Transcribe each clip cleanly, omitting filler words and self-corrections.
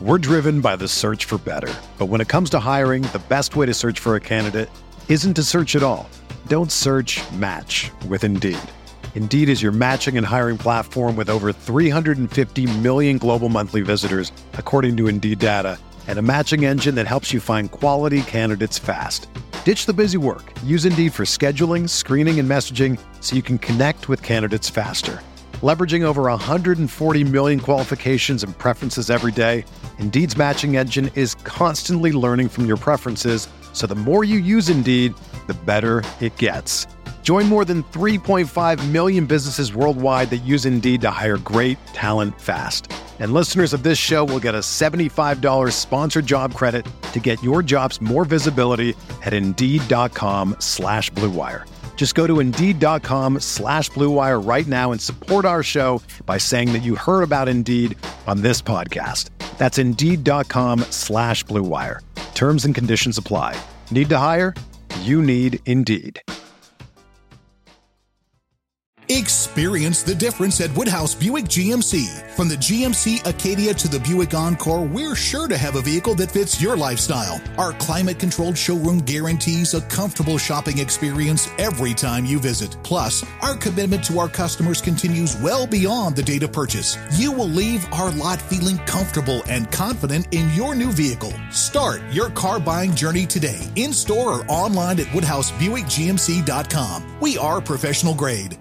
We're driven by the search for better. But when it comes to hiring, the best way to search for a candidate isn't to search at all. Don't search, match with Indeed. Indeed is your matching and hiring platform with over 350 million global monthly visitors, according to Indeed data, and a matching engine that helps you find quality candidates fast. Ditch the busy work. Use Indeed for scheduling, screening, and messaging so you can connect with candidates faster. Leveraging over 140 million qualifications and preferences every day, Indeed's matching engine is constantly learning from your preferences, so the more you use Indeed, the better it gets. Join more than 3.5 million businesses worldwide that use Indeed to hire great talent fast. And listeners of this show will get a $75 sponsored job credit to get your jobs more visibility at Indeed.com/Blue Wire. Just go to Indeed.com/Blue Wire right now and support our show by saying that you heard about Indeed on this podcast. That's Indeed.com/Blue Wire. Terms and conditions apply. Need to hire? You need Indeed. Experience the difference at Woodhouse Buick GMC. From the GMC Acadia to the Buick Encore, we're sure to have a vehicle that fits your lifestyle. Our climate-controlled showroom guarantees a comfortable shopping experience every time you visit. Plus, our commitment to our customers continues well beyond the date of purchase. You will leave our lot feeling comfortable and confident in your new vehicle. Start your car buying journey today, in-store or online at WoodhouseBuickGMC.com. We are professional grade.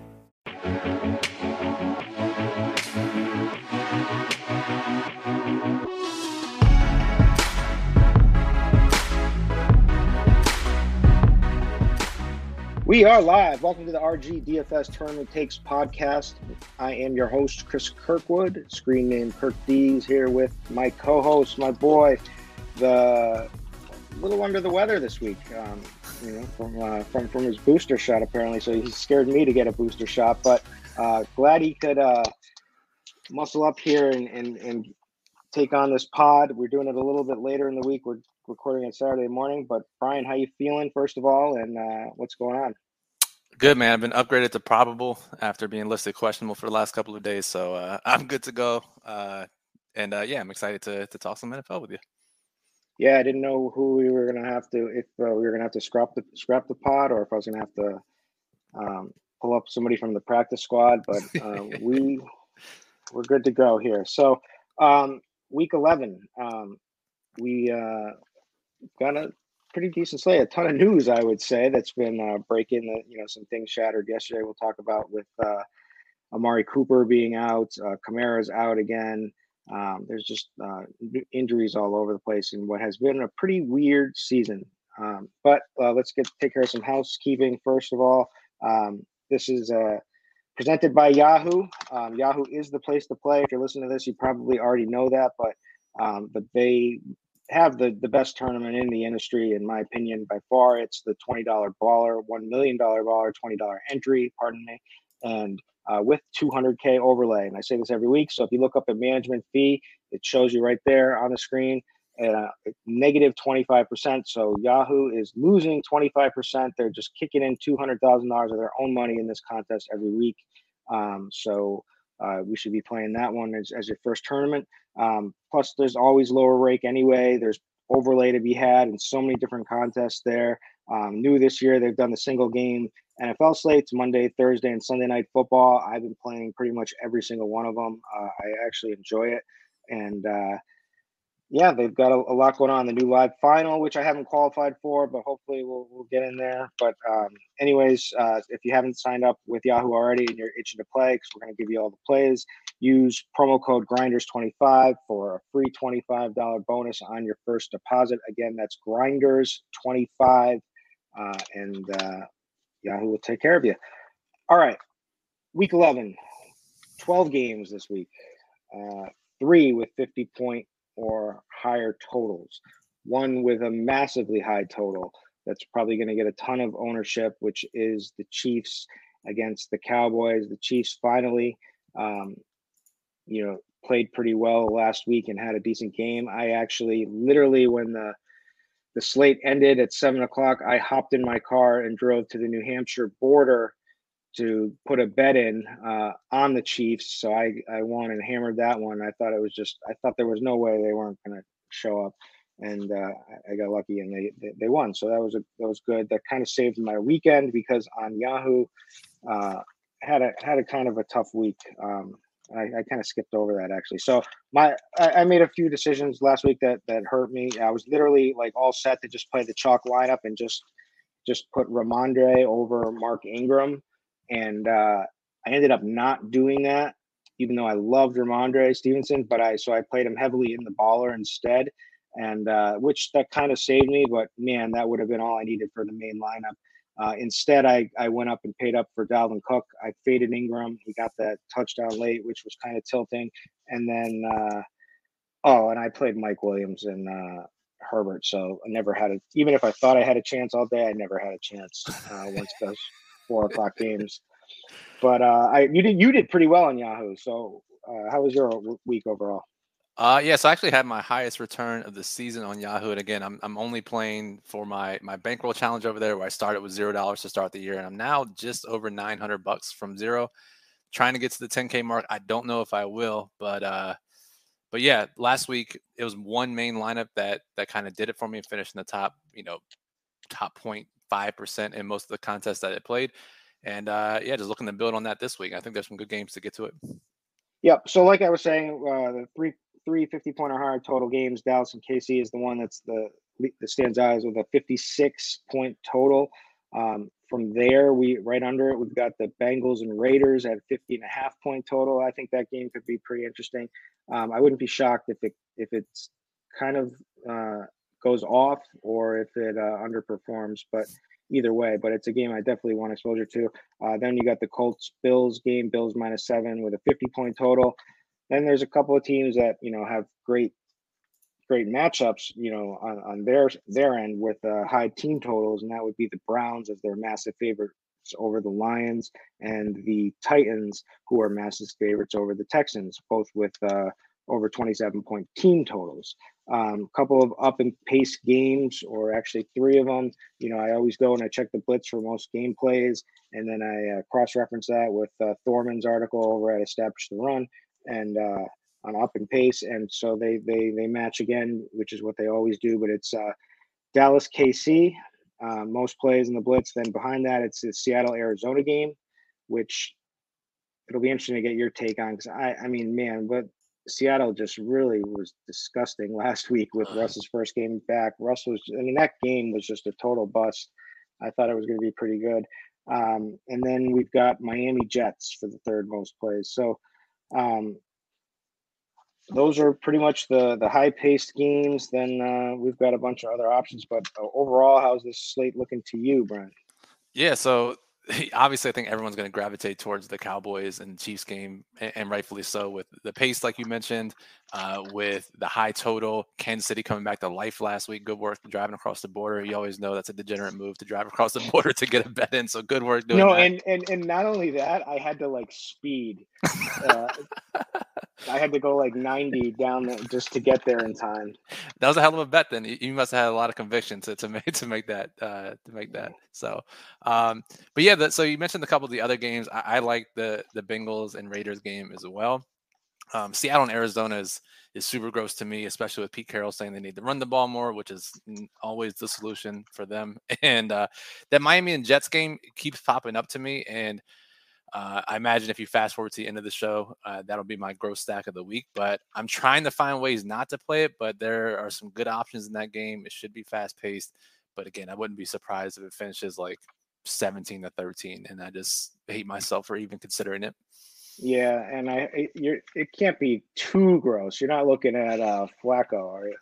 We are live. Welcome to the RG DFS Tournament Takes podcast. I am your host, Chris Kirkwood, screen name Kirk D's, here with my co-host, my boy, the little under the weather this week, from his booster shot apparently. So he scared me to get a booster shot, but glad he could muscle up here and take on this pod. We're doing it a little bit later in the week. We're recording it Saturday morning. But Brian, how you feeling first of all, and what's going on? Good, man. I've been upgraded to probable after being listed questionable for the last couple of days, so I'm good to go. I'm excited to talk some NFL with you. Yeah, I didn't know who we were gonna have to, if we were gonna have to scrap the pod, or if I was gonna have to pull up somebody from the practice squad. But we're good to go here. So week 11, we got a pretty decent slate. A ton of news, I would say, that's been breaking. Some things shattered yesterday. We'll talk about with Amari Cooper being out, Kamara's out again. There's just injuries all over the place in what has been a pretty weird season. But let's take care of some housekeeping first of all. This is presented by Yahoo. Yahoo is the place to play. If you're listening to this, you probably already know that, but they have the best tournament in the industry, in my opinion, by far. It's the $20 baller, $1 million baller, $20 entry, pardon me, and with $200K overlay. And I say this every week. So if you look up the management fee, it shows you right there on the screen, negative 25%. So Yahoo is losing 25%. They're just kicking in $200,000 of their own money in this contest every week. So we should be playing that one as your first tournament. Plus, there's always lower rake anyway. There's overlay to be had in so many different contests there. New this year, they've done the single game NFL slates, Monday, Thursday, and Sunday night football. I've been playing pretty much every single one of them. I actually enjoy it. And they've got a lot going on. The new live final, which I haven't qualified for, but hopefully we'll get in there. But anyways, if you haven't signed up with Yahoo already and you're itching to play, because we're going to give you all the plays, use promo code Grinders25 for a free $25 bonus on your first deposit. Again, that's Grinders25, and Yahoo will take care of you. All right, week 11, 12 games this week, 3 with 50-point or higher totals, 1 with a massively high total that's probably going to get a ton of ownership, which is the Chiefs against the Cowboys. The Chiefs finally played pretty well last week and had a decent game. I actually literally, when the slate ended at 7:00, I hopped in my car and drove to the New Hampshire border to put a bet in on the Chiefs. So I won and hammered that one. I thought there was no way they weren't going to show up, and I got lucky and they won. So that was good. That kind of saved my weekend because on Yahoo had a kind of a tough week. I kind of skipped over that actually. So I made a few decisions last week that hurt me. I was literally like all set to just play the chalk lineup and just put Ramondre over Mark Ingram. And I ended up not doing that, even though I loved Ramondre Stevenson, but I played him heavily in the baller instead, and which that kind of saved me. But man, that would have been all I needed for the main lineup. Instead, I went up and paid up for Dalvin Cook. I faded Ingram. He got that touchdown late, which was kind of tilting. And then, and I played Mike Williams and Herbert. So I never had even if I thought I had a chance all day, I never had a chance once those 4 o'clock games. But you did pretty well on Yahoo. So how was your week overall? So I actually had my highest return of the season on Yahoo. And again, I'm only playing for my bankroll challenge over there where I started with $0 to start the year. And I'm now just over $900 from zero, trying to get to the 10K mark. I don't know if I will, but yeah, last week it was one main lineup that kind of did it for me and finished in the top 0.5% in most of the contests that it played. And just looking to build on that this week. I think there's some good games to get to it. Yep. So like I was saying, the three 50-point or higher total games, Dallas and KC is the one that stands out as with a 56-point total. From there, right under it, we've got the Bengals and Raiders at 50.5-point total. I think that game could be pretty interesting. I wouldn't be shocked if it's kind of goes off or if it underperforms, but either way. But it's a game I definitely want exposure to. Then you got the Colts-Bills game, Bills -7 with a 50-point total. Then there's a couple of teams that have great matchups, on their end with high team totals, and that would be the Browns as their massive favorites over the Lions, and the Titans, who are massive favorites over the Texans, both with over 27-point team totals. Couple of up and pace games, or actually 3 of them. I always go and I check the blitz for most game plays, and then I cross-reference that with Thorman's article over at Establish the Run, and on up and pace, and so they match again, which is what they always do. But it's Dallas KC, most plays in the blitz. Then behind that, it's the Seattle Arizona game, which it'll be interesting to get your take on, because I mean, man, but Seattle just really was disgusting last week with Russ's first game back. That game was just a total bust. I thought it was going to be pretty good. And then we've got Miami Jets for the third most plays. So those are pretty much the high-paced games. Then we've got a bunch of other options. But overall, how's this slate looking to you, Brian? Yeah, so obviously I think everyone's going to gravitate towards the Cowboys and Chiefs game, and rightfully so, with the pace, like you mentioned, with the high total. Kansas City coming back to life last week. Good work driving across the border. You always know that's a degenerate move to drive across the border to get a bet in. So good work doing that. And not only that, I had to speed. I had to go 90 down there just to get there in time. That was a hell of a bet. Then you must have had a lot of conviction to make that. So, but yeah. So you mentioned a couple of the other games. I like the Bengals and Raiders game as well. Seattle and Arizona is super gross to me, especially with Pete Carroll saying they need to run the ball more, which is always the solution for them. And that Miami and Jets game keeps popping up to me, and I imagine if you fast forward to the end of the show, that'll be my gross stack of the week. But I'm trying to find ways not to play it, but there are some good options in that game. It should be fast paced, but again, I wouldn't be surprised if it finishes 17-13, and I just hate myself for even considering it. Yeah, and it can't be too gross. You're not looking at Flacco, are you?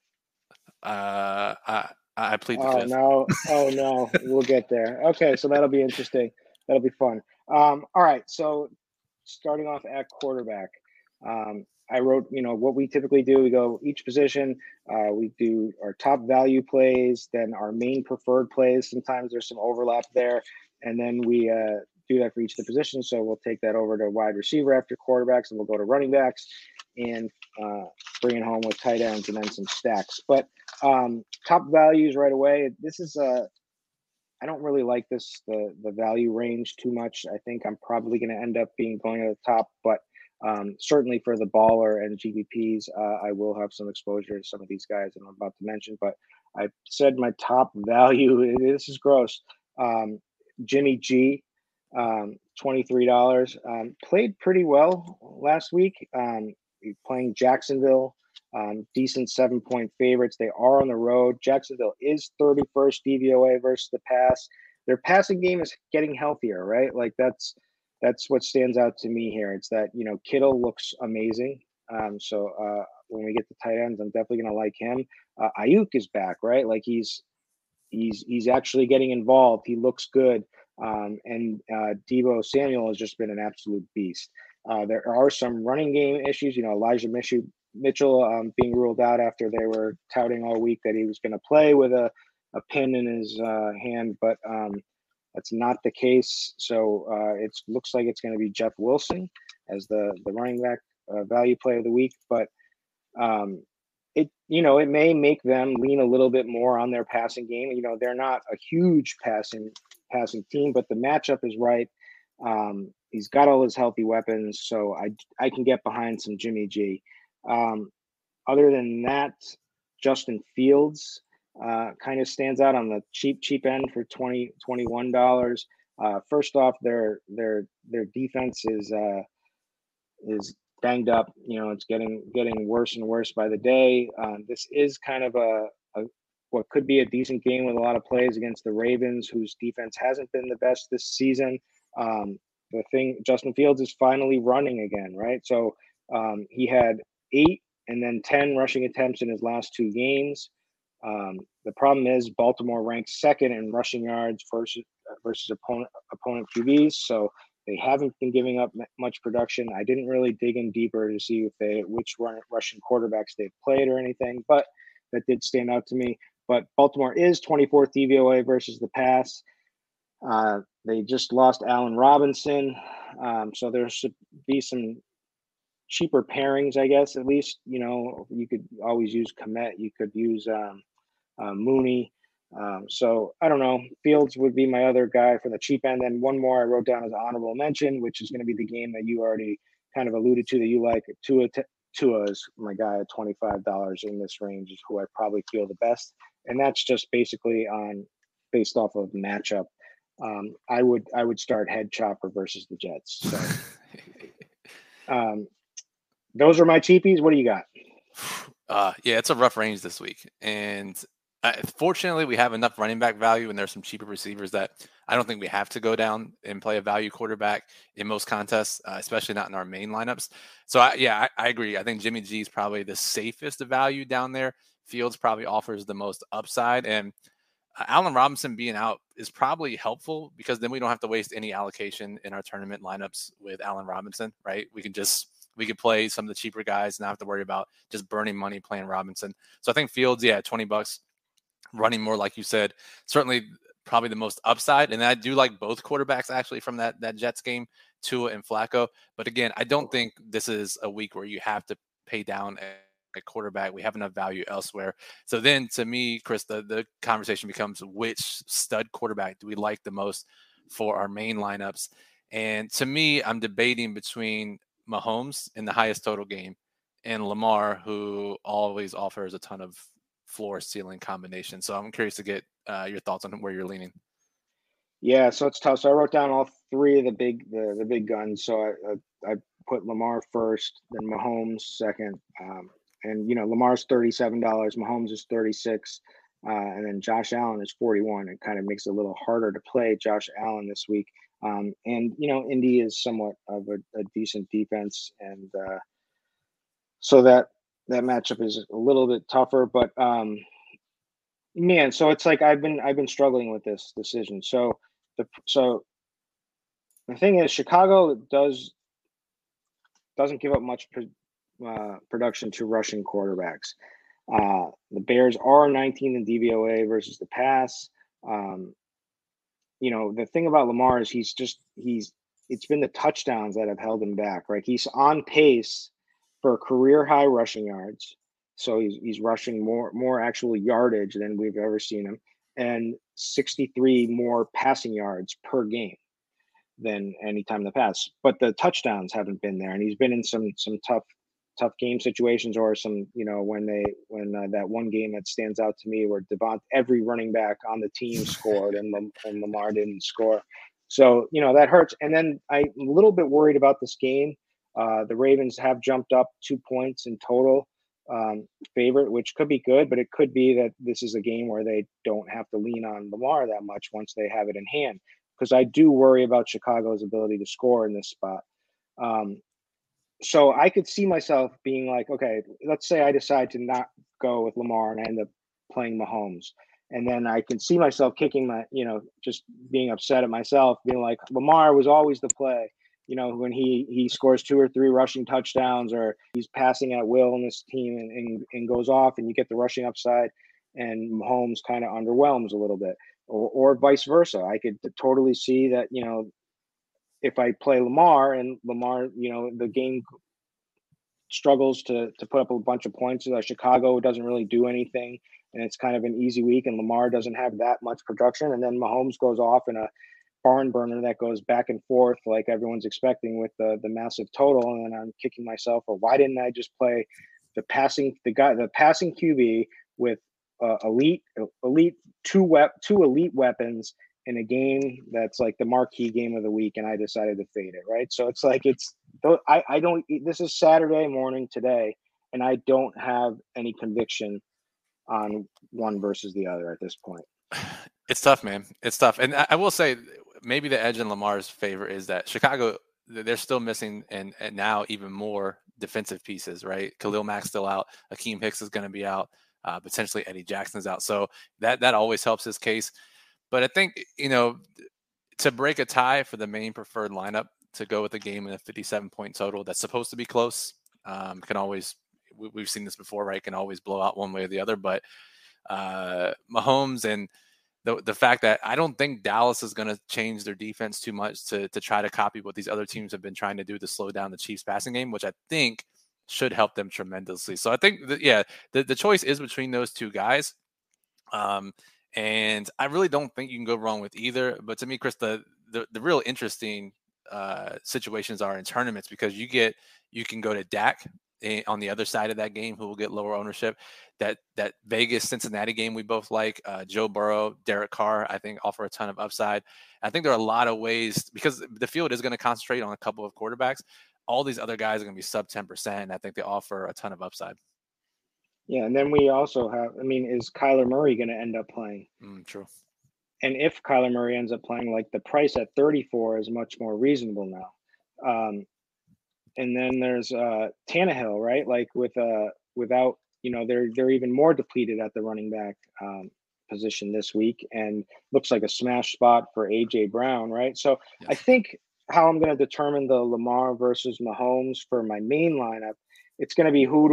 I plead the fifth. Oh no, we'll get there. Okay, so that'll be interesting. That'll be fun. All right, so starting off at quarterback, I wrote, what we typically do. We go each position. We do our top value plays, then our main preferred plays. Sometimes there's some overlap there, and then we do that for each of the positions. So we'll take that over to wide receiver after quarterbacks, and we'll go to running backs, and bring it home with tight ends, and then some stacks. But top values right away. This is I don't really like the value range too much. I think I'm probably going to end up going to the top, but certainly for the baller and GPPs, I will have some exposure to some of these guys that I'm about to mention. But I said my top value. This is gross. Jimmy G, $23. Played pretty well last week. Playing Jacksonville. Decent 7-point favorites. They are on the road. Jacksonville is 31st DVOA versus the pass. Their passing game is getting healthier, right? Like that's what stands out to me here. It's that, Kittle looks amazing. So when we get to tight ends, I'm definitely going to like him. Ayuk is back, right? Like he's actually getting involved. He looks good. And Deebo Samuel has just been an absolute beast. There are some running game issues. Elijah Mitchell being ruled out after they were touting all week that he was going to play with a pin in his hand, but that's not the case. So it looks like it's going to be Jeff Wilson as the running back value play of the week. But it may make them lean a little bit more on their passing game. They're not a huge passing team, but the matchup is right. He's got all his healthy weapons, so I can get behind some Jimmy G. Other than that, Justin Fields kind of stands out on the cheap end for $21. First off, their defense is banged up. It's getting worse and worse by the day. This is kind of a what could be a decent game with a lot of plays against the Ravens, whose defense hasn't been the best this season. Justin Fields is finally running again, right? So he had 8 and then 10 rushing attempts in his last 2 games. The problem is Baltimore ranks second in rushing yards versus opponent QBs, so they haven't been giving up much production. I didn't really dig in deeper to see which Russian quarterbacks they've played or anything, but that did stand out to me. But Baltimore is 24th DVOA versus the pass. They just lost Allen Robinson, so there should be some cheaper pairings, I guess. At least you could always use Kmet. You could use Mooney. So I don't know. Fields would be my other guy for the cheap end. And one more I wrote down as honorable mention, which is going to be the game that you already kind of alluded to that you like. Tua is my guy at $25 in this range is who I probably feel the best. And that's just basically based off of matchup. I would start Head Chopper versus the Jets. So those are my cheapies. What do you got? Yeah, it's a rough range this week. And fortunately, we have enough running back value, and there's some cheaper receivers that I don't think we have to go down and play a value quarterback in most contests, especially not in our main lineups. So, I agree. I think Jimmy G is probably the safest value down there. Fields probably offers the most upside. And Allen Robinson being out is probably helpful because then we don't have to waste any allocation in our tournament lineups with Allen Robinson, right? We could play some of the cheaper guys and not have to worry about just burning money playing Robinson. So I think Fields, $20, running more, like you said, certainly probably the most upside. And I do like both quarterbacks actually from that Jets game, Tua and Flacco. But again, I don't think this is a week where you have to pay down a quarterback. We have enough value elsewhere. So then to me, Chris, the conversation becomes which stud quarterback do we like the most for our main lineups? And to me, I'm debating between Mahomes in the highest total game and Lamar, who always offers a ton of floor ceiling combination. So I'm curious to get your thoughts on where you're leaning. Yeah, so it's tough. So I wrote down all 3 of the big guns. So I put Lamar first, then Mahomes second, and Lamar's $37, Mahomes is $36, and then Josh Allen is $41. It kind of makes it a little harder to play Josh Allen this week. And Indy is somewhat of a decent defense, and so that matchup is a little bit tougher. But man, so it's like I've been struggling with this decision. So the thing is, Chicago doesn't give up much production to rushing quarterbacks. The Bears are 19th in DVOA versus the pass. The thing about Lamar is it's been the touchdowns that have held him back, right? He's on pace for career high rushing yards. So he's rushing more actual yardage than we've ever seen him. And 63 more passing yards per game than any time in the past. But the touchdowns haven't been there, and he's been in some tough game situations, or some, when that one game that stands out to me where every running back on the team scored and Lamar didn't score. So, that hurts. And then I'm a little bit worried about this game. The Ravens have jumped up 2 points in total favorite, which could be good, but it could be that this is a game where they don't have to lean on Lamar that much once they have it in hand, because I do worry about Chicago's ability to score in this spot. So I could see myself being like, okay, let's say I decide to not go with Lamar and I end up playing Mahomes. And then I can see myself kicking just being upset at myself, being like, Lamar was always the play, when he scores 2 or 3 rushing touchdowns, or he's passing at will in this team and goes off, and you get the rushing upside, and Mahomes kind of underwhelms a little bit, or vice versa. I could totally see that, if I play Lamar and Lamar, the game struggles to put up a bunch of points, Chicago doesn't really do anything, and it's kind of an easy week, and Lamar doesn't have that much production, and then Mahomes goes off in a barn burner that goes back and forth like everyone's expecting with the massive total, and then I'm kicking myself, or why didn't I just play the passing QB with elite two elite weapons in a game that's like the marquee game of the week, and I decided to fade it, right? So it's like, I don't, this is Saturday morning today, and I don't have any conviction on one versus the other at this point. It's tough, man. It's tough. And I will say, maybe the edge in Lamar's favor is that Chicago, they're still missing, and now even more defensive pieces, right? Khalil Mack's still out. Akeem Hicks is going to be out. Potentially Eddie Jackson's out. So that always helps his case. But I think, to break a tie for the main preferred lineup, to go with a game in a 57-point total that's supposed to be close, can always, we've seen this before, right? Can always blow out one way or the other. But Mahomes, and the fact that I don't think Dallas is going to change their defense too much to try to copy what these other teams have been trying to do to slow down the Chiefs passing game, which I think should help them tremendously. So I think that, the choice is between those two guys. And I really don't think you can go wrong with either. But to me, Chris, the real interesting situations are in tournaments, because you can go to Dak on the other side of that game, who will get lower ownership. That Vegas Cincinnati game we both like. Joe Burrow, Derek Carr, I think offer a ton of upside. I think there are a lot of ways, because the field is going to concentrate on a couple of quarterbacks. All these other guys are going to be sub 10%, and I think they offer a ton of upside. Yeah, and then we also have, is Kyler Murray going to end up playing? True. And if Kyler Murray ends up playing, like, the price at 34 is much more reasonable now. And then there's Tannehill, right? Like without, they're even more depleted at the running back position this week, and looks like a smash spot for AJ Brown, right? So yes. I think how I'm going to determine the Lamar versus Mahomes for my main lineup, it's going to be who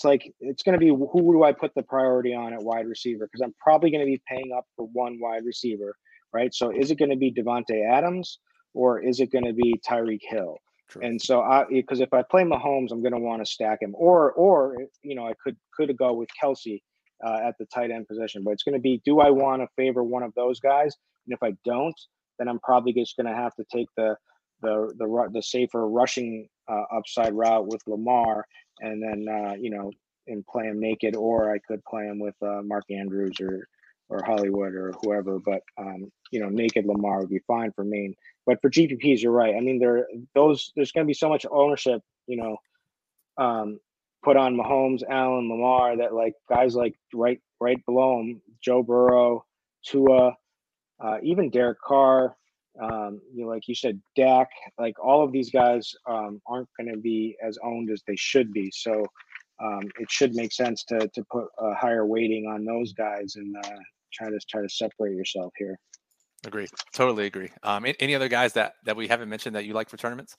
do I put the priority on at wide receiver? Because I'm probably going to be paying up for one wide receiver, right? So is it going to be Devontae Adams, or is it going to be Tyreek Hill? True. And so because if I play Mahomes, I'm going to want to stack him, or I could go with Kelsey at the tight end position. But it's going to be, do I want to favor one of those guys? And if I don't, then I'm probably just going to have to take the safer rushing upside route with Lamar, and then and play him naked, or I could play him with Mark Andrews or Hollywood or whoever. But naked Lamar would be fine for me. But for GPPs, you're right. There's going to be so much ownership, put on Mahomes, Allen, Lamar, that like guys like right below him, Joe Burrow, Tua, even Derek Carr, like you said, Dak, like all of these guys aren't going to be as owned as they should be. So it should make sense to put a higher weighting on those guys and try to separate yourself here. Agree. Totally agree. Any other guys that we haven't mentioned that you like for tournaments?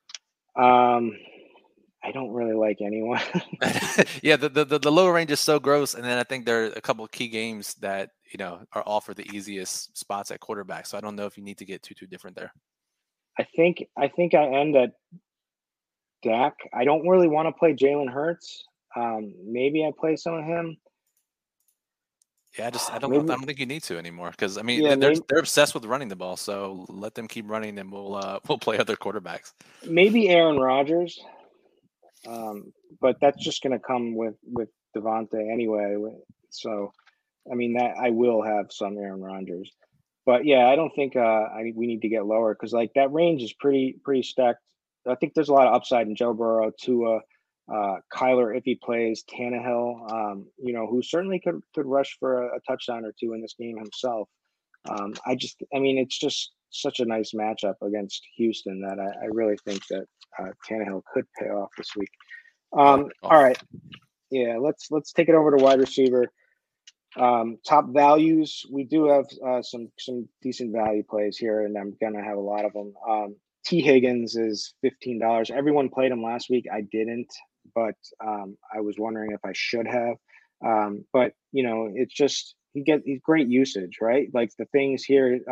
I don't really like anyone. Yeah, the lower range is so gross, and then I think there are a couple of key games that are all for the easiest spots at quarterback. So I don't know if you need to get too different there. I think I end at Dak. I don't really want to play Jalen Hurts. Maybe I play some of him. Yeah, I don't know. I Maybe, don't think you need to anymore because I mean yeah, they're obsessed with running the ball. So let them keep running, and we'll play other quarterbacks. maybe Aaron Rodgers. But that's just going to come with Devontae anyway. So, I mean, that I will have some Aaron Rodgers, but yeah, I don't think we need to get lower because like that range is pretty stacked. I think there's a lot of upside in Joe Burrow, Tua, Kyler if he plays, Tannehill, who certainly could rush for a touchdown or two in this game himself. I mean, it's just such a nice matchup against Houston that I really think that Tannehill could pay off this week. I like the call. All right, yeah, let's take it over to wide receiver. Top values, we do have some decent value plays here, and I'm gonna have a lot of them. T. Higgins is $15. Everyone played him last week. I didn't, but I was wondering if I should have. But it's just he's great usage, right? Like the things here,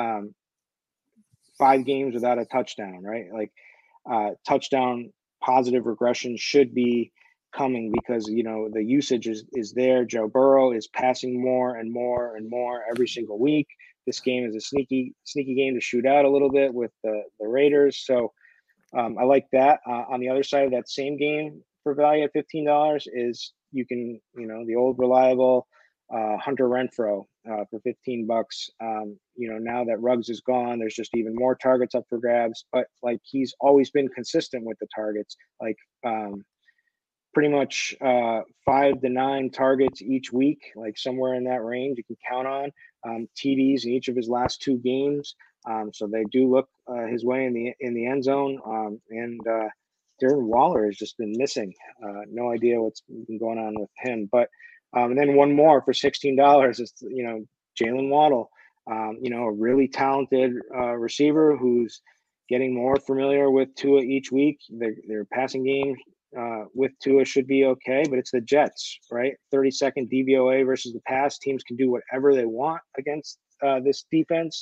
5 games without a touchdown, right? Like touchdown positive regression should be coming because the usage is there. Joe Burrow is passing more and more and more every single week. This game is a sneaky game to shoot out a little bit with the Raiders. So I like that. On the other side of that same game for value at $15 is you can the old reliable Hunter Renfrow for $15. Now that Ruggs is gone, there's just even more targets up for grabs. But like he's always been consistent with the targets, like pretty much 5 to 9 targets each week, like somewhere in that range. You can count on TDs in each of his last 2 games. So they do look his way in the end zone. And Darren Waller has just been missing. No idea what's been going on with him, but. And then one more for $16 is Jalen Waddle, a really talented receiver who's getting more familiar with Tua each week. Their passing game with Tua should be okay, but it's the Jets, right? 30-second DVOA versus the pass. Teams can do whatever they want against this defense.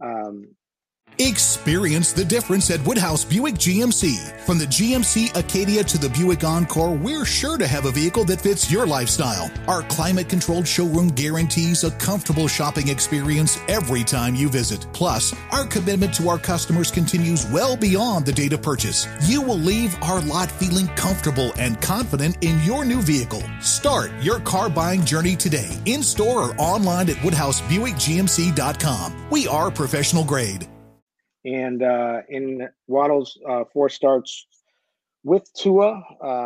Experience the difference at Woodhouse Buick GMC. From the GMC Acadia to the Buick Encore, we're sure to have a vehicle that fits your lifestyle. Our climate-controlled showroom guarantees a comfortable shopping experience every time you visit. Plus, our commitment to our customers continues well beyond the date of purchase. You will leave our lot feeling comfortable and confident in your new vehicle. Start your car buying journey today, in-store or online at WoodhouseBuickGMC.com. We are professional grade. And in Waddle's 4 starts with Tua,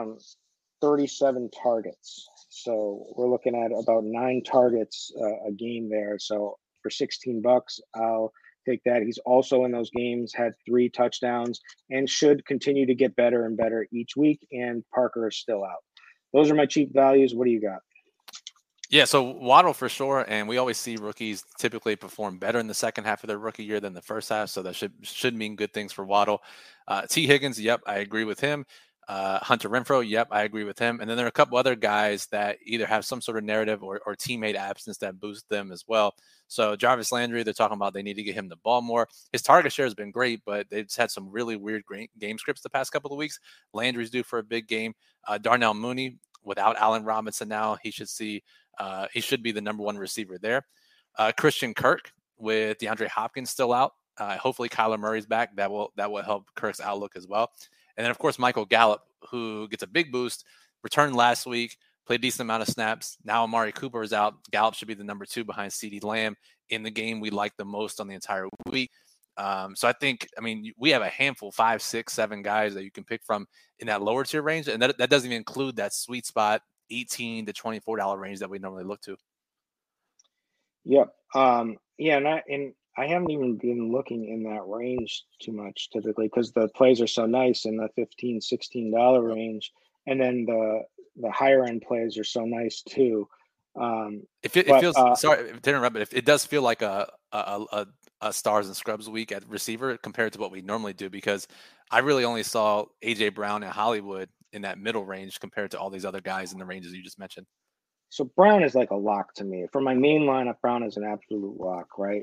37 targets. So we're looking at about 9 targets a game there. So for $16, I'll take that. He's also in those games had 3 touchdowns and should continue to get better and better each week. And Parker is still out. Those are my cheap values. What do you got? Yeah, so Waddle for sure, and we always see rookies typically perform better in the second half of their rookie year than the first half, so that should mean good things for Waddle. T. Higgins, yep, I agree with him. Hunter Renfrow, yep, I agree with him. And then there are a couple other guys that either have some sort of narrative or teammate absence that boost them as well. So Jarvis Landry, they're talking about they need to get him the ball more. His target share has been great, but they've just had some really weird game scripts the past couple of weeks. Landry's due for a big game. Darnell Mooney, without Allen Robinson now, he should be the number 1 receiver there. Christian Kirk with DeAndre Hopkins still out. Hopefully Kyler Murray's back. That will help Kirk's outlook as well. And then of course Michael Gallup, who gets a big boost, returned last week, played a decent amount of snaps. Now Amari Cooper is out. Gallup should be the number 2 behind CeeDee Lamb in the game we like the most on the entire week. So I mean, we have a handful, 5, 6, 7 guys that you can pick from in that lower tier range. And that doesn't even include that sweet spot, $18 to $24 range that we normally look to. Yep. And I haven't even been looking in that range too much typically because the plays are so nice in the $15, $16 range. And then the higher end plays are so nice too. It feels sorry to interrupt, but if it does feel like a stars and scrubs week at receiver compared to what we normally do, because I really only saw AJ Brown and Hollywood in that middle range compared to all these other guys in the ranges you just mentioned. So Brown is like a lock to me. For my main lineup, Brown is an absolute lock, right?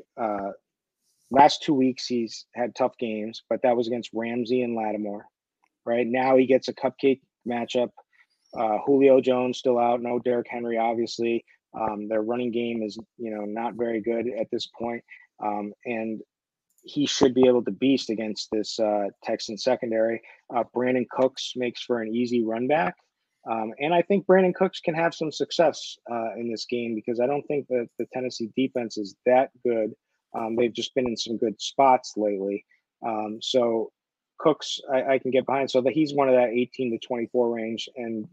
Last 2 weeks he's had tough games, but that was against Ramsey and Lattimore, right? Now he gets a cupcake matchup. Julio Jones still out. No Derrick Henry, obviously. Their running game is, not very good at this point. And he should be able to beast against this Texan secondary. Brandon Cooks makes for an easy run back. And I think Brandon Cooks can have some success in this game because I don't think that the Tennessee defense is that good. They've just been in some good spots lately. So Cooks, I can get behind. So that he's one of that 18 to 24 range. And,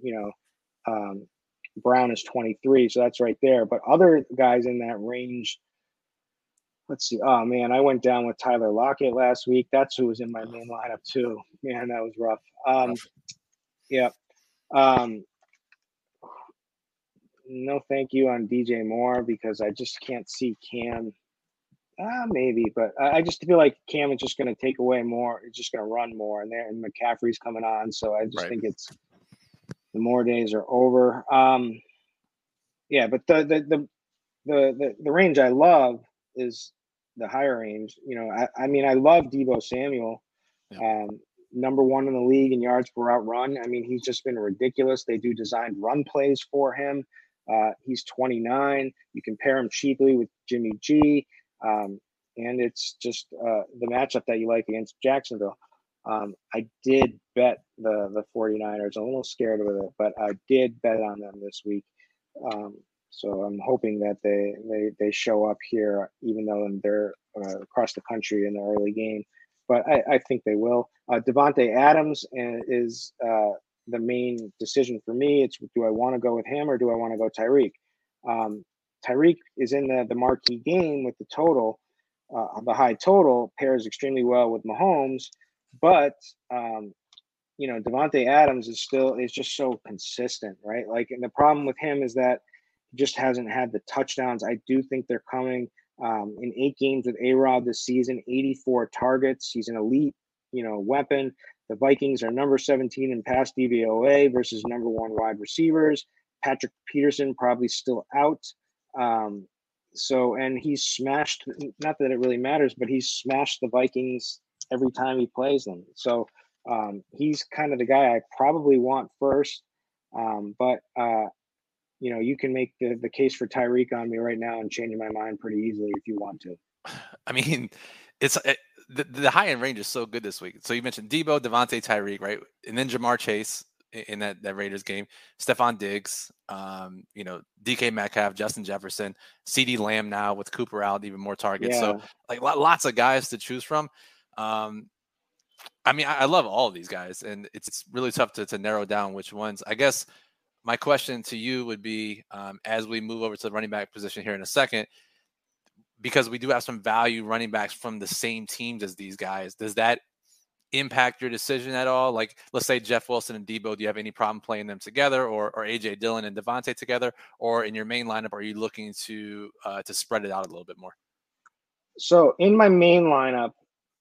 Brown is 23. So that's right there. But other guys in that range, let's see. Oh, man, I went down with Tyler Lockett last week. That's who was in my main lineup, too. Man, that was rough. Yeah. No thank you on DJ Moore because I just can't see Cam. Maybe, but I just feel like Cam is just going to take away more. It's just going to run more, and McCaffrey's coming on, so I just think it's the Moore days are over. Yeah, but the range I love is the higher range. I love Deebo Samuel. Yeah. Number one in the league in yards per route run. I mean, he's just been ridiculous. They do designed run plays for him. He's 29. You can pair him cheaply with Jimmy G. And it's just the matchup that you like against Jacksonville. I did bet the 49ers. I'm a little scared with it, but I did bet on them this week. So I'm hoping that they show up here, even though they're across the country in the early game. But I think they will. Devontae Adams is the main decision for me. It's do I want to go with him or do I want to go Tyreek? Tyreek is in the marquee game with the total. The high total pairs extremely well with Mahomes, but Devontae Adams is just so consistent, right? Like, and the problem with him is that he just hasn't had the touchdowns. I do think they're coming. In 8 games with A-Rod this season, 84 targets. He's an elite, weapon. The Vikings are number 17 in pass DVOA versus number 1 wide receivers. Patrick Peterson probably still out. And he's smashed, not that it really matters, but he's smashed the Vikings every time he plays them. So he's kind of the guy I probably want first. You can make the case for Tyreek on me right now and change my mind pretty easily if you want to. I mean, the high end range is so good this week. So you mentioned Deebo, Devontae, Tyreek, right? And then Jamar Chase in that Raiders game, Stephon Diggs, DK Metcalf, Justin Jefferson, CeeDee Lamb now with Cooper out, even more targets. Yeah. So like lots of guys to choose from. I love all of these guys, and it's really tough to narrow down which ones. I guess my question to you would be, as we move over to the running back position here in a second, because we do have some value running backs from the same teams as these guys, does that impact your decision at all? Like, let's say Jeff Wilson and Deebo, do you have any problem playing them together, or AJ Dillon and Devontae together, or in your main lineup, are you looking to spread it out a little bit more? So in my main lineup,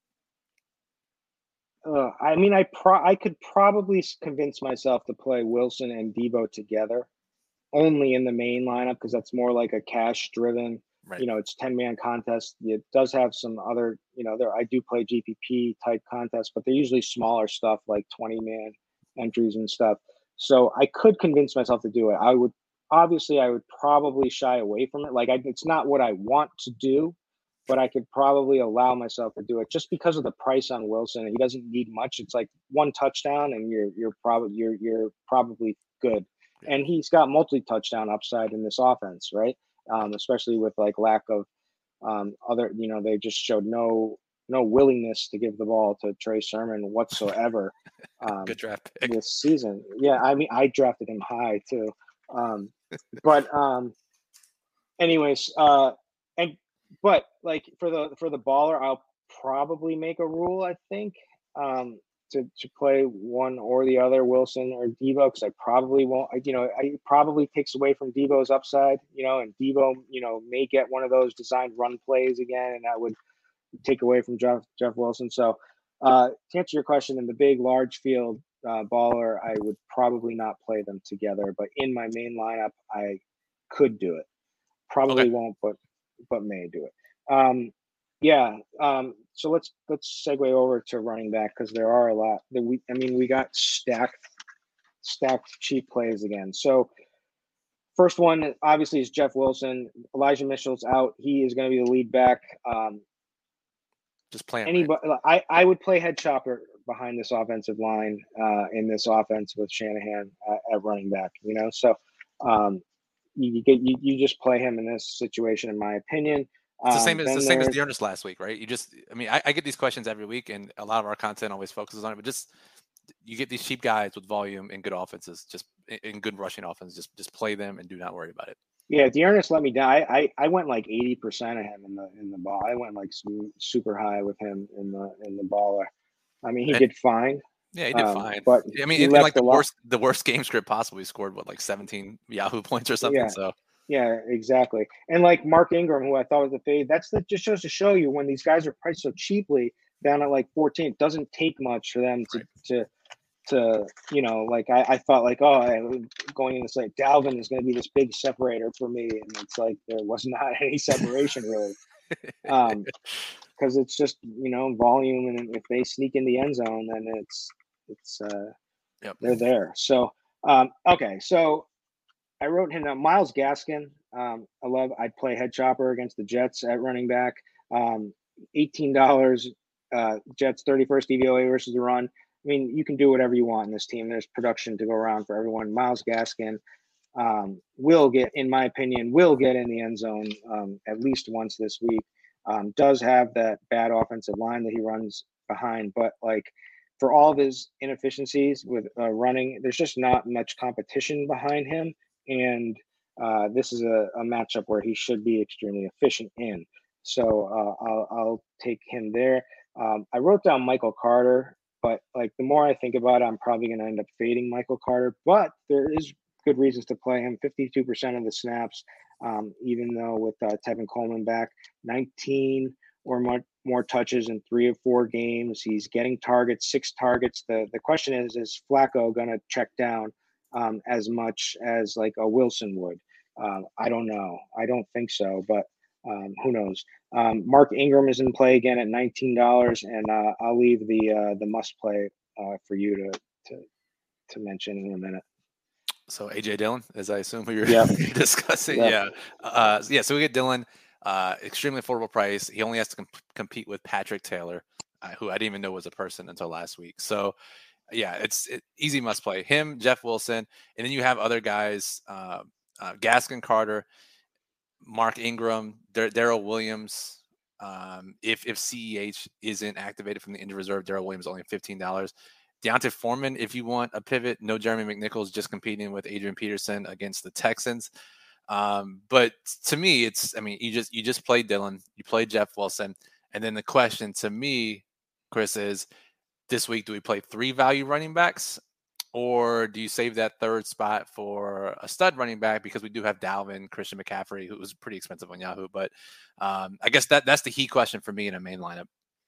I could probably convince myself to play Wilson and Deebo together, only in the main lineup because that's more like a cash-driven. Right. It's 10-man contest. It does have some other, I do play GPP type contests, but they're usually smaller stuff like 20-man entries and stuff. So I could convince myself to do it. I would probably shy away from it. Like it's not what I want to do, but I could probably allow myself to do it just because of the price on Wilson. He doesn't need much. It's like 1 touchdown and you're probably good. And he's got multi-touchdown upside in this offense, right? Especially with like lack of other, they just showed no willingness to give the ball to Trey Sermon whatsoever. Good draft pick this season. Yeah, I drafted him high too. But like for the baller, I'll probably make a rule. I think to play one or the other, Wilson or Deebo, because I probably won't. It probably takes away from Deebo's upside. And Deebo, may get one of those designed run plays again, and that would take away from Jeff Wilson. So to answer your question, in the big, large field baller, I would probably not play them together. But in my main lineup, I could do it. Probably won't, but may do it. So let's segue over to running back because there are a lot that we got stacked cheap plays again. So First one, obviously, is Jeff Wilson. Elijah Mitchell's out. He is going to be the lead back. Just playing. Anybody, I would play head chopper behind this offensive line in this offense with Shanahan at running back. So you just play him in this situation, in my opinion. It's the same as Dearness last week, right? I get these questions every week, and a lot of our content always focuses on it, but just you get these cheap guys with volume and good offenses, just in good rushing offense, just play them and do not worry about it. Yeah, Dearness let me down. I went like 80% of him in the ball. I went like super high with him in the baller. I mean, he did fine. Yeah, he did fine. But I mean, in like the worst game script possible, he scored like 17 Yahoo points or something. Yeah. So yeah, exactly. And like Mark Ingram, who I thought was a fade, just shows to show you when these guys are priced so cheaply down at like 14, it doesn't take much for them to like I thought like, going in this, like Dalvin is going to be this big separator for me, and it's like there was not any separation really, because it's just volume, and if they sneak in the end zone, then it's they're there. So okay, so I wrote him down. Myles Gaskin, I'd play head chopper against the Jets at running back. $18. Jets 31st DVOA versus the run. I mean, you can do whatever you want in this team. There's production to go around for everyone. Myles Gaskin will get in the end zone at least once this week. Does have that bad offensive line that he runs behind, but like for all of his inefficiencies with running, there's just not much competition behind him. And this is a matchup where he should be extremely efficient in. So I'll take him there. I wrote down Michael Carter, but like the more I think about it, I'm probably going to end up fading Michael Carter. But there is good reasons to play him. 52% of the snaps, even though with Tevin Coleman back, 19 or more touches in 3 of 4 games. He's getting targets, 6 targets. The question is Flacco going to check down as much as like a Wilson would? I don't know. I don't think so, but who knows? Mark Ingram is in play again at $19, and I'll leave the must play for you to mention in a minute. So AJ Dillon, as I assume you're discussing. Yeah. So we get Dillon, extremely affordable price. He only has to compete with Patrick Taylor, who I didn't even know was a person until last week. So yeah, it's easy must play. Him, Jeff Wilson, and then you have other guys, Gaskin, Carter, Mark Ingram, Darrell Williams. If CEH isn't activated from the injured reserve, Darrell Williams only $15. Deontay Foreman, if you want a pivot, no Jeremy McNichols, just competing with Adrian Peterson against the Texans. But to me, you just play Dillon, you play Jeff Wilson, and then the question to me, Chris, is this week, do we play 3 value running backs, or do you save that third spot for a stud running back? Because we do have Dalvin, Christian McCaffrey, who was pretty expensive on Yahoo. But I guess that's the key question for me in a main lineup.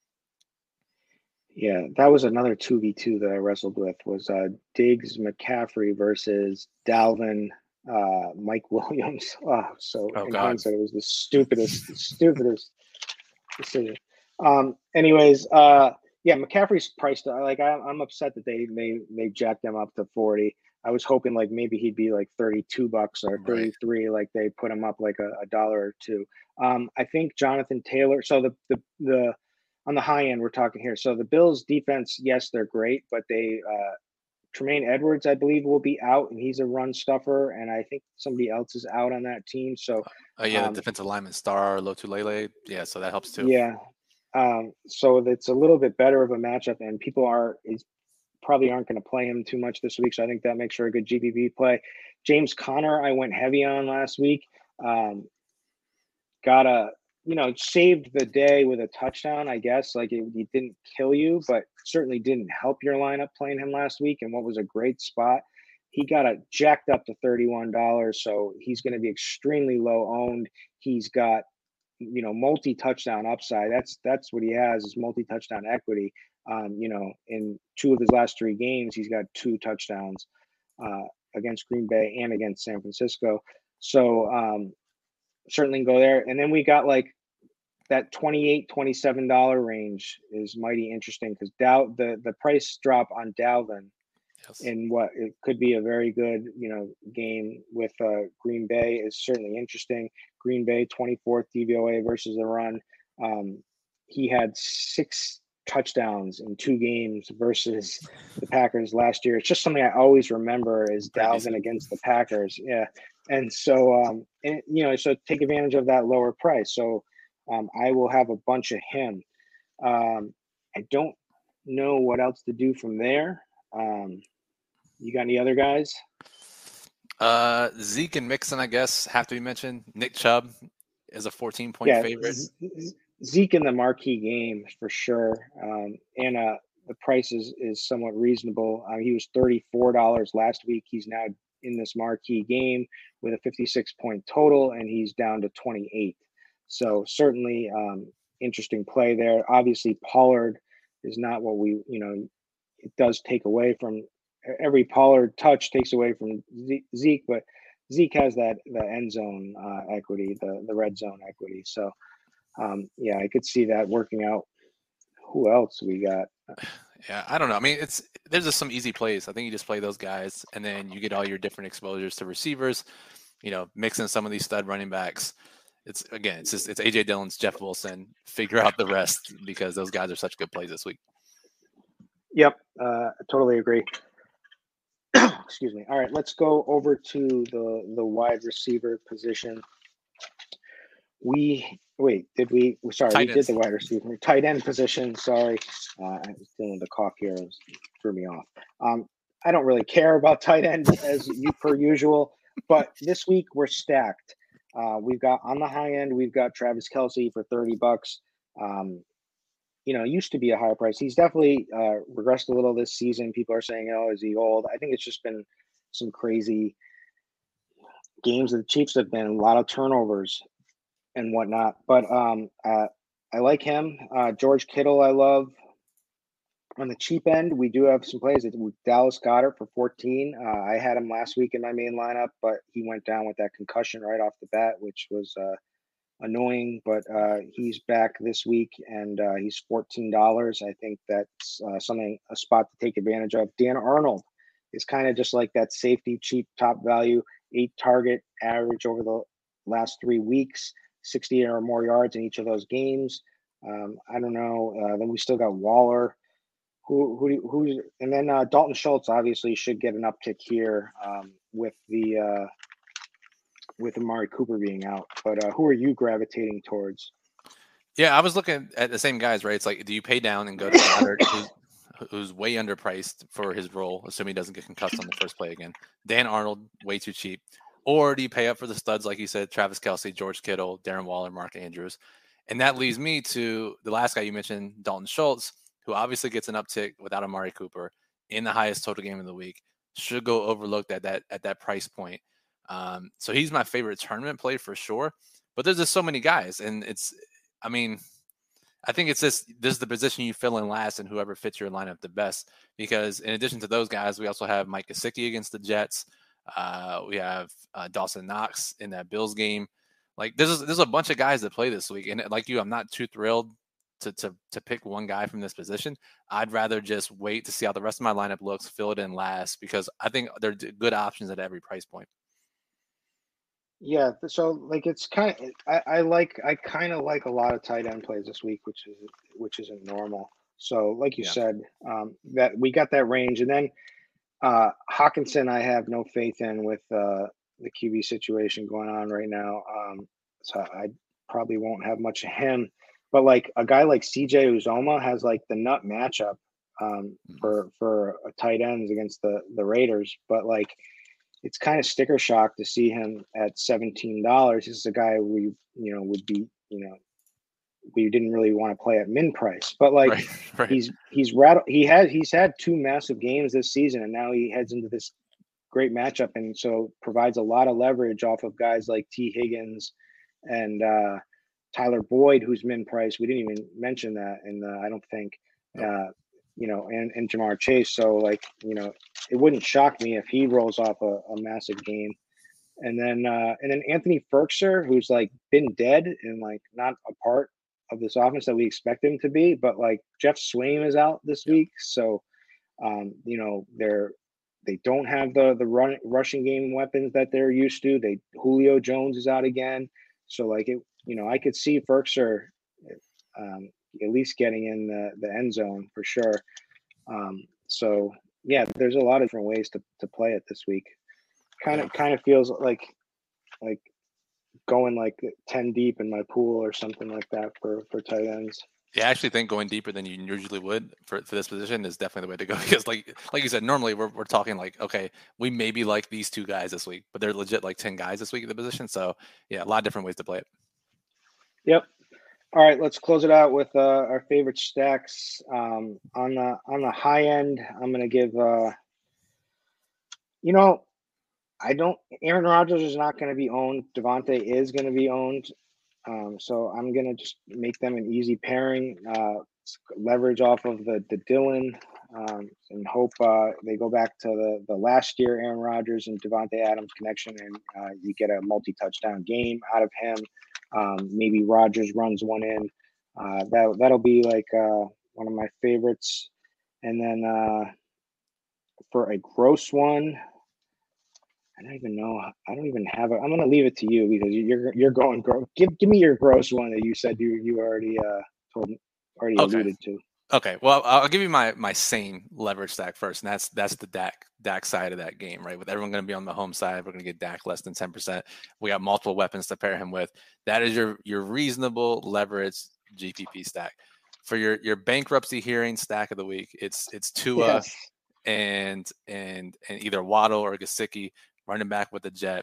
Yeah, that was another 2v2 that I wrestled with, was Diggs, McCaffrey versus Dalvin, Mike Williams. Hindsight, it was the stupidest decision. Anyways, McCaffrey's priced like I'm upset that they jacked him up to 40. I was hoping like maybe he'd be like $32 or 33, right. Like they put him up like a dollar or two. I think Jonathan Taylor. So the on the high end we're talking here. So the Bills defense, yes, they're great, but they Tremaine Edwards, I believe, will be out, and he's a run stuffer, and I think somebody else is out on that team. So the defensive lineman Star Lotulelei. Yeah, so that helps too. Yeah. So it's a little bit better of a matchup, and people probably aren't going to play him too much this week. So I think that makes for a good GPP play. James Conner, I went heavy on last week. Saved the day with a touchdown, I guess. Like he didn't kill you, but certainly didn't help your lineup playing him last week. And what was a great spot, he got jacked up to $31. So he's going to be extremely low owned. He's got multi-touchdown upside. That's what he has, is multi-touchdown equity. In 2 of his last 3 games, he's got 2 touchdowns against Green Bay and against San Francisco. So certainly go there. And then we got like that $28-27 range is mighty interesting, because the price drop on Dalvin Yes. in what it could be a very good, game with Green Bay is certainly interesting. Green Bay 24th DVOA versus the run. He had 6 touchdowns in 2 games versus the Packers last year. It's just something I always remember is Pretty Dalvin decent. against the Packers. Yeah. And so, so take advantage of that lower price. So I will have a bunch of him. I don't know what else to do from there. You got any other guys? Zeke and Mixon, I guess, have to be mentioned. Nick Chubb is a 14-point favorite. Zeke in the marquee game for sure. And the price is somewhat reasonable. He was $34 last week. He's now in this marquee game with a 56-point total, and he's down to 28. So certainly interesting play there. Obviously, Pollard is not what it does take away from every Pollard touch takes away from Zeke, but Zeke has the end zone equity, the red zone equity. So I could see that working out. Who else we got? Yeah, I don't know. I mean, there's just some easy plays. I think you just play those guys, and then you get all your different exposures to receivers. Mixing some of these stud running backs. It's AJ Dillon's Jeff Wilson. Figure out the rest because those guys are such good plays this week. Yep, totally agree. Excuse me. All right, let's go over to the wide receiver position. We did the wide receiver tight end position. Sorry, I was dealing with the cough here. It threw me off. I don't really care about tight end as you per usual, but this week we're stacked. We've got on the high end, we've got Travis Kelce for $30. Used to be a higher price. He's definitely regressed a little this season. People are saying, "Oh, is he old?" I think it's just been some crazy games that the Chiefs have been, a lot of turnovers and whatnot. But I like him. George Kittle, I love. On the cheap end, we do have some plays. With Dallas Goedert for 14. I had him last week in my main lineup, but he went down with that concussion right off the bat, which was annoying. But he's back this week, and he's $14. I think that's a spot to take advantage of. Dan Arnold is kind of just like that safety, cheap, top value, 8 target average over the last 3 weeks, 60 or more yards in each of those games. I don't know. Then we still got Waller. Who's and then Dalton Schultz obviously should get an uptick here with Amari Cooper being out. But who are you gravitating towards? Yeah, I was looking at the same guys, right? It's like, do you pay down and go to Goddard, who's way underpriced for his role, assuming he doesn't get concussed on the first play again? Dan Arnold, way too cheap. Or do you pay up for the studs, like you said, Travis Kelce, George Kittle, Darren Waller, Mark Andrews? And that leads me to the last guy you mentioned, Dalton Schultz, who obviously gets an uptick without Amari Cooper in the highest total game of the week. Should go overlooked at that price point. So he's my favorite tournament play for sure. But there's just so many guys, and I think it's this is the position you fill in last, and whoever fits your lineup the best. Because in addition to those guys, we also have Mike Gesicki against the Jets. We have Dawson Knox in that Bills game. Like there's a bunch of guys that play this week, and like you, I'm not too thrilled to pick one guy from this position. I'd rather just wait to see how the rest of my lineup looks, fill it in last, because I think they're good options at every price point. Yeah, so like it's kind of I kind of like a lot of tight end plays this week, which isn't normal. So like you said, that we got that range, and then Hawkinson I have no faith in with the QB situation going on right now. So I probably won't have much of him. But like a guy like CJ Uzomah has like the nut matchup for tight ends against the Raiders, but like it's kind of sticker shock to see him at $17. This is a guy we would be we didn't really want to play at min price, but like right. he's rattled. He's had 2 massive games this season, and now he heads into this great matchup, and so provides a lot of leverage off of guys like T. Higgins and Tyler Boyd, who's min price. We didn't even mention that, and I don't think, and Jamar Chase. So like, it wouldn't shock me if he rolls off a massive game. And then Anthony Ferkser, who's like been dead and like not a part of this offense that we expect him to be, but like Jeff Swaim is out this week. So, they're They don't have the rushing game weapons that they're used to. Julio Jones is out again, so like it, I could see Firkser at least getting in the end zone for sure. So yeah, there's a lot of different ways to play it this week. Kind of feels like going like 10 deep in my pool or something like that for tight ends. Yeah, I actually think going deeper than you usually would for this position is definitely the way to go, because like you said, normally we're talking like, okay, we maybe like these 2 guys this week, but they're legit like 10 guys this week at the position. So yeah, a lot of different ways to play it. Yep. All right, let's close it out with our favorite stacks. On the high end, I'm gonna give Aaron Rodgers is not going to be owned. Devontae is going to be owned. So I'm going to just make them an easy pairing, leverage off of the Dylan, and hope they go back to the last year Aaron Rodgers and Devontae Adams connection, and you get a multi-touchdown game out of him. Maybe Rodgers runs one in. That'll be like one of my favorites. And then for a gross one, I don't even know. I don't even have it. I'm going to leave it to you because you're going gross. Give me your gross one that you said you already alluded to. Okay. Well, I'll give you my same leverage stack first, and that's the Dak side of that game, right? With everyone going to be on the home side, we're going to get Dak less than 10%. We got multiple weapons to pair him with. That is your reasonable leverage GPP stack. For your bankruptcy hearing stack of the week, it's Tua and either Waddle or Gesicki, running back with the Jet.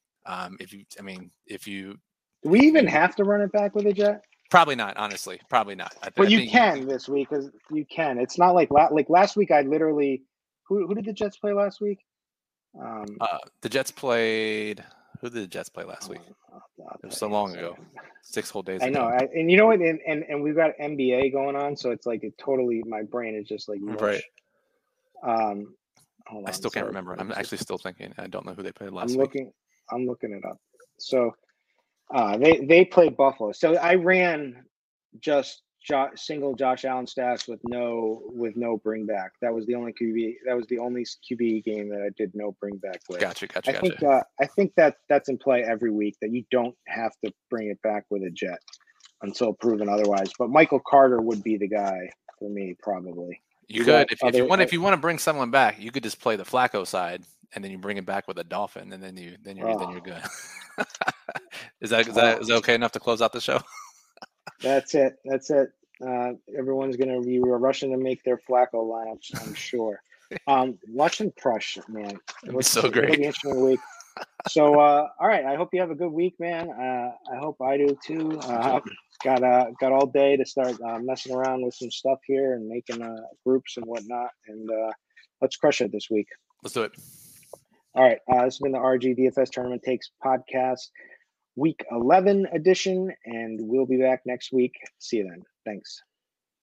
If you do we even have to run it back with a Jet? Probably not, honestly. Probably not. But you can this week, because you can. It's not like last week. I literally who did the Jets play last week? The Jets played. Who did the Jets play last week? It was so long ago, 6 whole days ago. I know, and you know what? And we've got NBA going on, so it's like my brain is just like mush. Right. I still can't remember. I'm actually still thinking. I don't know who they played last week. I'm looking it up. So they played Buffalo. So I ran just single Josh Allen stats with no bring back. That was the only QB. That was the only QB game that I did no bring back with. Gotcha. I think that's in play every week, that you don't have to bring it back with a Jet until proven otherwise. But Michael Carter would be the guy for me, probably. You could, if you want to bring someone back, you could just play the Flacco side, and then you bring it back with a Dolphin, and then you're good. Is that okay enough to close out the show? That's it. Everyone's gonna be rushing to make their Flacco lineups, I'm sure. Watch them crush, man. It's so great. It'll be an interesting week. So, all right. I hope you have a good week, man. I hope I do too. Got all day to start messing around with some stuff here and making groups and whatnot. And let's crush it this week. Let's do it. All right. This has been the RG DFS Tournament Takes podcast, week 11 edition, and we'll be back next week. See you then. Thanks.